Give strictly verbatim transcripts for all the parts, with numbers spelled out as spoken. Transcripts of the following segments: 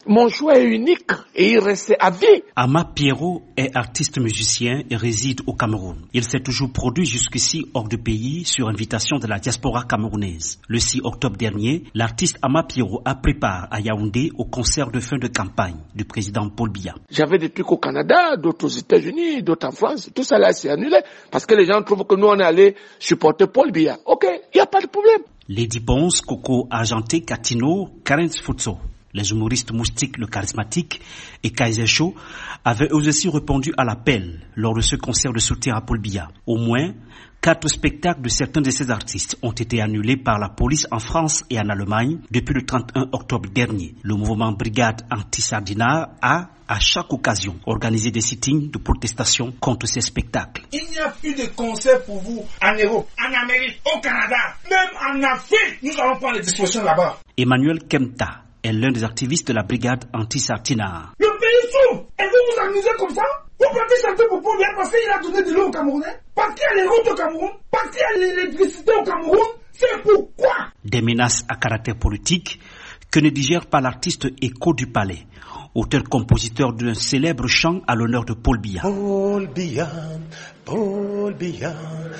Mon choix est unique et il reste à vie. Ama Pierrot est artiste musicien et réside au Cameroun. Il s'est toujours produit jusqu'ici hors du pays sur invitation de la diaspora camerounaise. Le six octobre dernier, l'artiste Ama Pierrot a pris part à Yaoundé au concert de fin de campagne du président Paul Biya. J'avais des trucs au Canada, d'autres aux États-Unis, d'autres en France. Tout ça là c'est annulé parce que les gens trouvent que nous on est allés supporter Paul Biya. Ok, il n'y a pas de problème. Lady Bonze, Coco Argenté, Catino, Karen Futso, les humoristes Moustique le charismatique et Kaiser Show avaient eux aussi répondu à l'appel lors de ce concert de soutien à Paul Biya. Au moins, quatre spectacles de certains de ces artistes ont été annulés par la police en France et en Allemagne depuis le trente et un octobre dernier. Le mouvement Brigade Anti-Sardinat a, à chaque occasion, organisé des sittings de protestation contre ces spectacles. Il n'y a plus de concert pour vous en Europe, en Amérique, au Canada, même en Afrique. Nous allons prendre les dispositions là-bas. Emmanuel Kemta est l'un des activistes de la Brigade Anti-Sardinat. Le pays s'ouvre et vous vous amusez comme ça? Vous partez chanter pour Paul Biya parce qu'il a donné de l'eau au Camerounais? Parce qu'il y a les routes au Cameroun? Parce qu'il y a l'électricité au Cameroun? C'est pourquoi? Des menaces à caractère politique que ne digère pas l'artiste Écho du Palais, auteur-compositeur d'un célèbre chant à l'honneur de Paul Biya. Paul Biya, Paul Biya,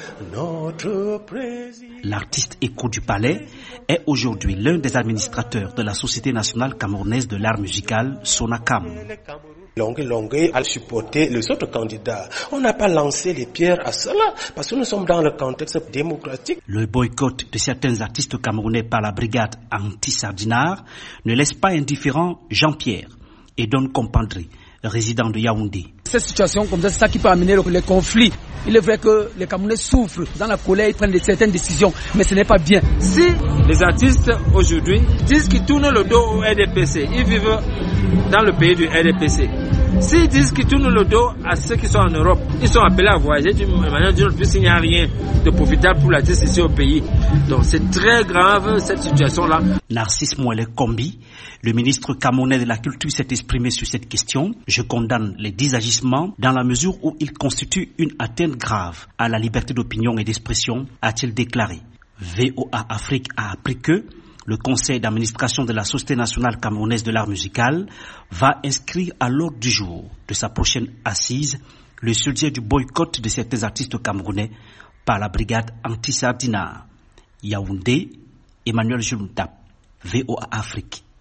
notre président. L'artiste Écho du Palais est aujourd'hui l'un des administrateurs de la Société nationale camerounaise de l'art musical, SONACAM. Longue Longue a supporté les autres candidats. On n'a pas lancé les pierres à cela parce que nous sommes dans le contexte démocratique. Le boycott de certains artistes camerounais par la brigade anti-Sardinat ne laisse pas indifférent Jean-Pierre et Don Compandri, résident de Yaoundé. Cette situation comme ça, c'est ça qui peut amener les conflits. Il est vrai que les Camerounais souffrent dans la colère, ils prennent de certaines décisions, mais ce n'est pas bien. Si les artistes aujourd'hui disent qu'ils tournent le dos au R D P C, ils vivent dans le pays du R D P C. S'ils disent qu'ils tournent le dos à ceux qui sont en Europe, ils sont appelés à voyager d'une manière ou d'une autre, puisqu'il n'y a rien de profitable pour l'artiste ici au pays. Donc c'est très grave cette situation-là. Narcisse Moelle Kombi, le ministre camerounais de la Culture, s'est exprimé sur cette question. Je condamne les dix agissements dans la mesure où ils constituent une atteinte grave à la liberté d'opinion et d'expression, a-t-il déclaré. V O A Afrique a appris que le conseil d'administration de la Société nationale camerounaise de l'art musical va inscrire à l'ordre du jour de sa prochaine assise le sujet du boycott de certains artistes camerounais par la brigade anti-Sardinat. Yaoundé, Emmanuel Jules Dap, V O A Afrique.